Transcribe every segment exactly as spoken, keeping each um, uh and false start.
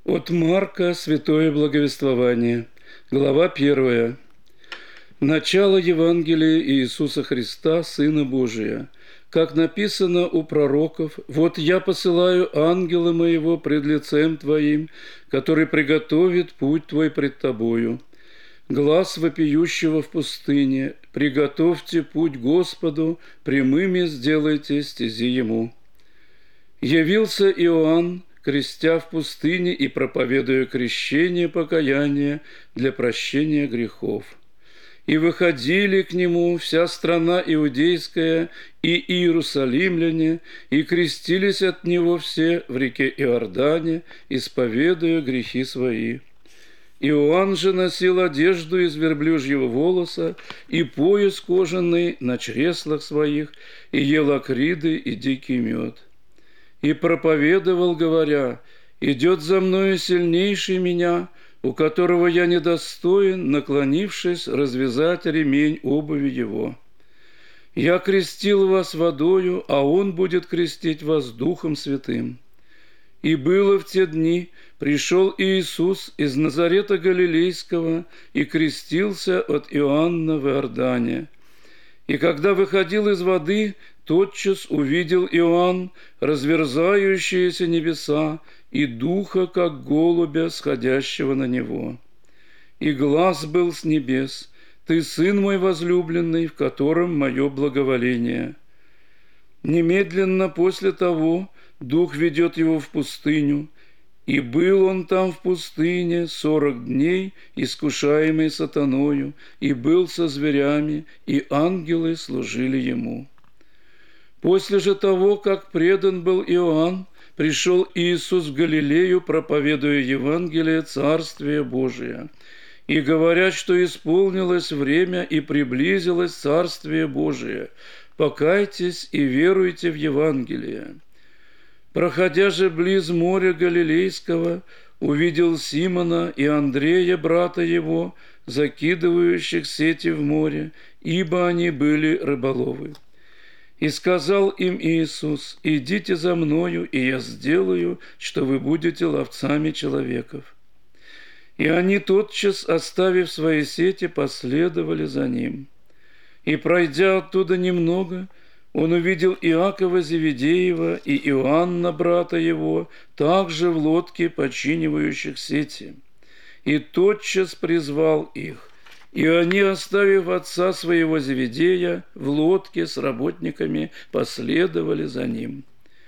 От Марка Святое Благовествование, глава первая. Начало Евангелия Иисуса Христа, Сына Божия. Как написано у пророков: «Вот я посылаю ангела моего пред лицем твоим, который приготовит путь твой пред тобою. Глас вопиющего в пустыне: приготовьте путь Господу, прямыми сделайте стези ему». Явился Иоанн, крестя в пустыне и проповедуя крещение покаяния для прощения грехов. И выходили к нему вся страна иудейская и иерусалимляне, и крестились от него все в реке Иордане, исповедуя грехи свои. Иоанн же носил одежду из верблюжьего волоса и пояс кожаный на чреслах своих, и ел акриды и дикий мед. И проповедовал, говоря: «Идет за мною сильнейший меня, у которого я недостоин, наклонившись, развязать ремень обуви его. Я крестил вас водою, а он будет крестить вас Духом Святым». И было в те дни, пришел Иисус из Назарета Галилейского и крестился от Иоанна в Иордане. И когда выходил из воды, тотчас увидел Иоанн разверзающиеся небеса и духа, как голубя, сходящего на него. И глас был с небес: «Ты Сын мой возлюбленный, в котором мое благоволение». Немедленно после того Дух ведет его в пустыню, и был он там в пустыне сорок дней, искушаемый сатаною, и был со зверями, и ангелы служили ему. После же того, как предан был Иоанн, пришел Иисус в Галилею, проповедуя Евангелие Царствия Божия, и говорят, что исполнилось время и приблизилось Царствие Божие. Покайтесь и веруйте в Евангелие. Проходя же близ моря Галилейского, увидел Симона и Андрея, брата его, закидывающих сети в море, ибо они были рыболовы. И сказал им Иисус: «Идите за мною, и я сделаю, что вы будете ловцами человеков». И они тотчас, оставив свои сети, последовали за ним. И, пройдя оттуда немного, он увидел Иакова Зеведеева и Иоанна, брата его, также в лодке, починивающих сети. И тотчас призвал их. И они, оставив отца своего Зеведея в лодке с работниками, последовали за ним.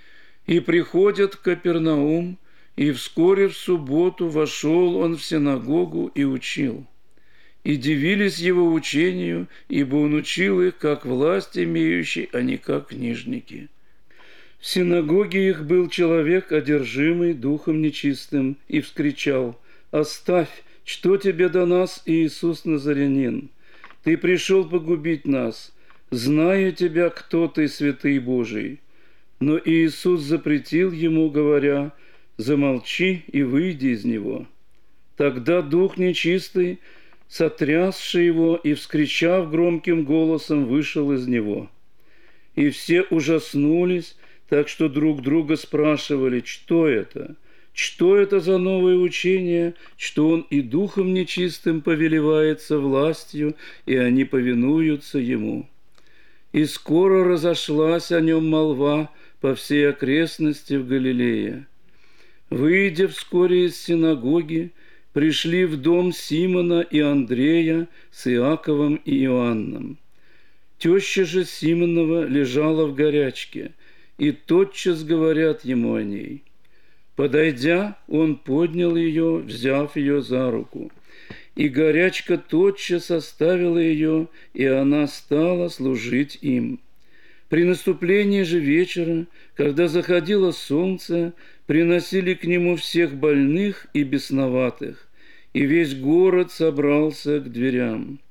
И приходят в Капернаум, и вскоре в субботу вошел он в синагогу и учил. И дивились его учению, ибо он учил их, как власть имеющий, а не как книжники. В синагоге их был человек, одержимый духом нечистым, и вскричал: «Оставь! Что тебе до нас, Иисус Назарянин? Ты пришел погубить нас. Знаю тебя, кто ты, святый Божий». Но Иисус запретил ему, говоря: «Замолчи и выйди из него». Тогда дух нечистый, сотрясший его и вскричав громким голосом, вышел из него. И все ужаснулись, так что друг друга спрашивали: «Что это? Что это за новое учение, что он и духом нечистым повелевается властью, и они повинуются ему?» И скоро разошлась о нем молва по всей окрестности в Галилее. Выйдя вскоре из синагоги, пришли в дом Симона и Андрея с Иаковом и Иоанном. Теща же Симонова лежала в горячке, и тотчас говорят ему о ней. Подойдя, он поднял ее, взяв ее за руку. И горячка тотчас оставила ее, и она стала служить им. При наступлении же вечера, когда заходило солнце, приносили к нему всех больных и бесноватых, и весь город собрался к дверям.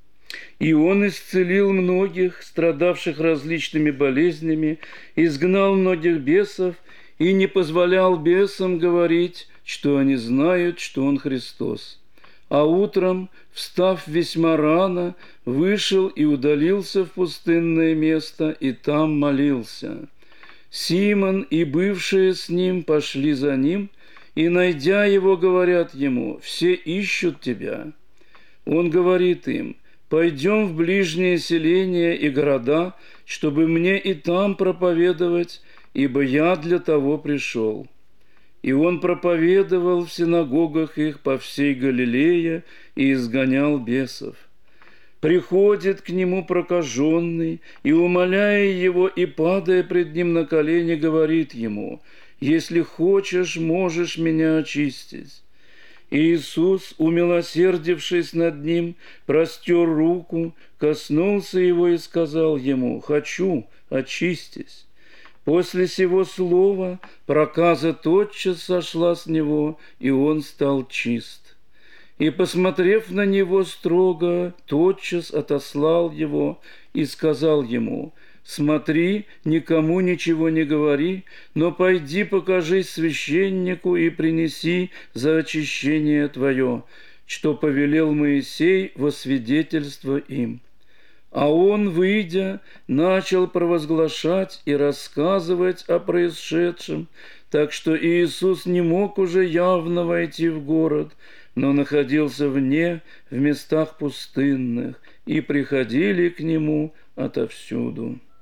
И он исцелил многих, страдавших различными болезнями, изгнал многих бесов и не позволял бесам говорить, что они знают, что он Христос. А утром, встав весьма рано, вышел и удалился в пустынное место, и там молился. Симон и бывшие с ним пошли за ним, и, найдя его, говорят ему: «Все ищут тебя». Он говорит им: «Пойдем в ближние селения и города, чтобы мне и там проповедовать, ибо я для того пришел». И он проповедовал в синагогах их по всей Галилее и изгонял бесов. Приходит к нему прокаженный, и, умоляя его и падая пред ним на колени, говорит ему: «Если хочешь, можешь меня очистить». И Иисус, умилосердившись над ним, простер руку, коснулся его и сказал ему: «Хочу, очистись». После сего слова проказа тотчас сошла с него, и он стал чист. И, посмотрев на него строго, тотчас отослал его и сказал ему: «Смотри, никому ничего не говори, но пойди покажись священнику и принеси за очищение твое, что повелел Моисей во свидетельство им». А он, выйдя, начал провозглашать и рассказывать о происшедшем, так что Иисус не мог уже явно войти в город, но находился вне, в местах пустынных, и приходили к Нему отовсюду.